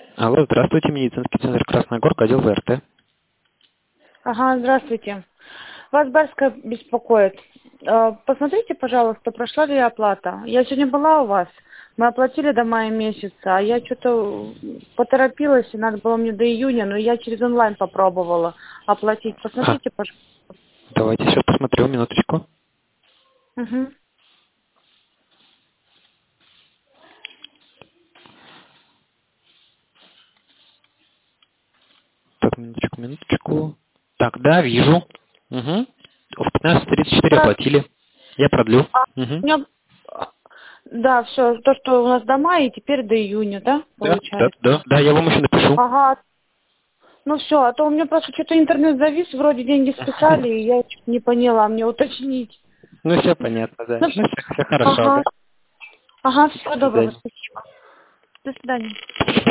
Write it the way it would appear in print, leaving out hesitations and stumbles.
Алло, здравствуйте, медицинский центр Красная Горка, отдел ВРТ. Ага, здравствуйте. Вас Барская беспокоит. Посмотрите, пожалуйста, прошла ли оплата. Я сегодня была у вас. Мы оплатили до мая месяца, а я что-то поторопилась, и надо было мне до июня, но я через онлайн попробовала оплатить. Посмотрите, пожалуйста. Давайте сейчас посмотрю, минуточку. Угу. Так, минуточку. Так, да, вижу. Угу. В 15:34 оплатили. Я продлю. У Угу. меня... Да, все, то, что у нас до мая, и теперь до июня, да, получается? Да, я вам еще напишу. Ага. Ну все, а то у меня просто что-то интернет завис, вроде деньги списали, и я что-то не поняла, мне уточнить. Ну, все понятно, да. Ну, Ну, все хорошо, ага. да. Ага, До всего доброго, свидания. спасибо. До свидания.